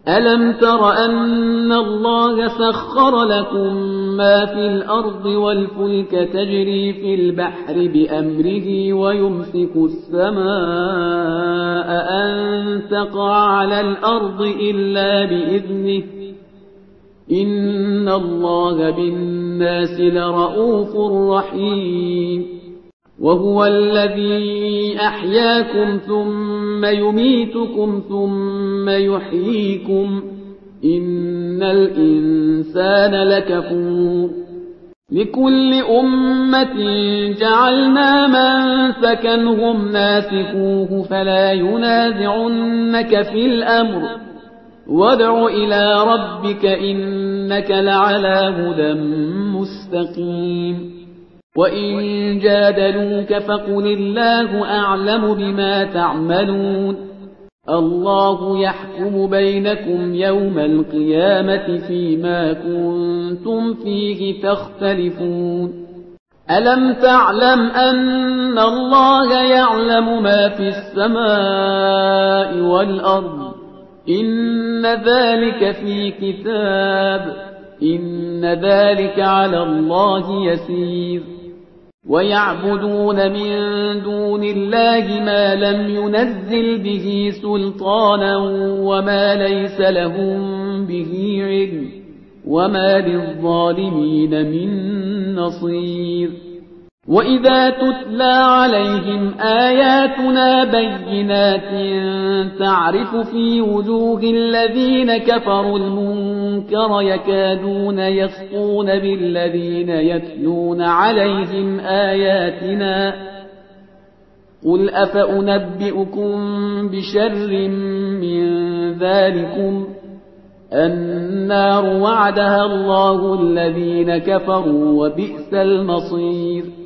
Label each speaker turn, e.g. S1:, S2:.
S1: ألم تر أن الله سخر لكم ما في الأرض والفلك تجري في البحر بأمره ويمسك السماء أن تقع على الأرض إلا بإذنه إن الله بالناس لرءوف رحيم وهو الذي أحياكم ثم يميتكم ثم يحييكم إن الإنسان لكفور لكل أمة جعلنا منسكا هم ناسكوه فلا ينازعنك في الأمر وادع إلى ربك إنك لعلى هدى مستقيم وإن جادلوك فقل الله أعلم بما تعملون الله يحكم بينكم يوم القيامة فيما كنتم فيه تختلفون ألم تعلم أن الله يعلم ما في السماء والأرض إن ذلك في كتاب إن ذلك على الله يسير ويعبدون من دون الله ما لم ينزل به سلطانا وما ليس لهم به علم وما للظالمين من نصير وإذا تتلى عليهم آياتنا بينات تعرف في وجوه الذين كفروا المنكر يكادون يسطون بالذين يتلون عليهم آياتنا قل أفأنبئكم بشر من ذلكم النار وعدها الله الذين كفروا وبئس المصير